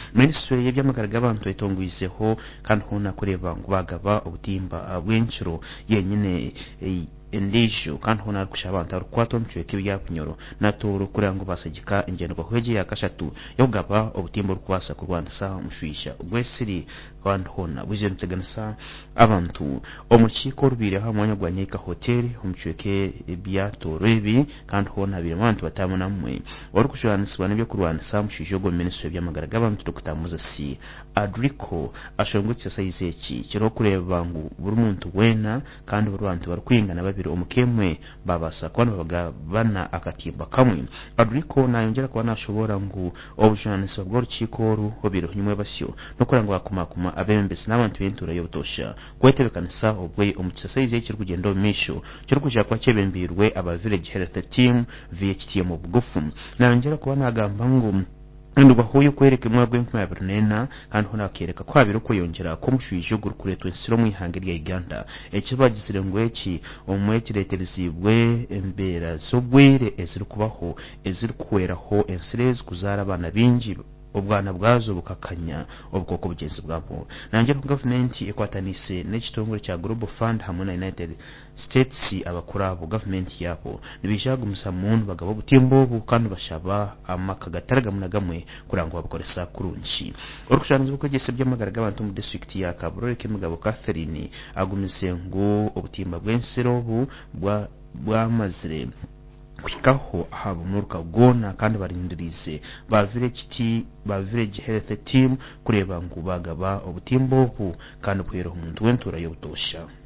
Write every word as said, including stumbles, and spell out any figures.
Minisitiri y'ebyamagara g'abantu etongwizeho kandi hona kureba ngo bagaba obutimba bw'enchiro yenyine endisho kandi hona kusha abantu arukwata omuchweke byapunyoro natoro kugira ngo basagika ingendo kwahweje yakashatu yogaba obutimba rukwasa kurwanisa umushwisha gwesiri kandi hona buje nteganisa abantu omukiko rubire ha mwanya gwanyeka hotel omuchweke byatoro ibi kandi hona bire abantu batamuna mwe wari kushwaniswa n'ibyo kurwanisa umushwisha go Minisitiri y'ebyamagara g'abantu Dr Muzasi Adrico ashongutse sayize ki kiro kureba ngo buri muntu wena kandi buri bantu barukwingana babiri omukemwe babasa kwana bagabana akatimba kamwe. Adrico nayongera kwa nashobora ngo obujanisa bwo rukikoru obiro nyumwe basyo no kuranga bakumakuma abembesi n'abantu bentura yobutosha kwetebekanisa obwe omukisayize kiri kugenda omisho kiri kuja kwa chebembirwe aba village health team V H T M obugufu nayongera kwa nagamba ngo Nduba huyu kwereke mwagwe nkuma yabirnena kandi hona kereka kwabiro ko yongera ko mushwije gurukuretwe nsiro mu ihangiri ya Uganda ekibagizire ngo eki omwekireterezibwe embera zobwere eziri kubaho eziri kuweraho ensirezi kuzara abana bingi obwana bwazo bukakanya obukoko bugenzi bwabo nanjye ku government ekwatanise n'ekitongore cya Global Fund hamwe na United States abakurabo government yabo nibishaga umusamuntu bagabo butimbo bukandi bashaba amakagatarga munagamwe kurango babukoresa kurunchi orukushanze bukogese by'amagara g'abantu mu district ya Kaburore k'imugabo Catherine agumise ngo obutimba bw'ensero bu bwa bwamazire kwikaho habo muruka gona kandi barindirize ba village T ba village health team kureba ngo bagaba obutimbo bu kandi kwero umuntu wentura yobutosha.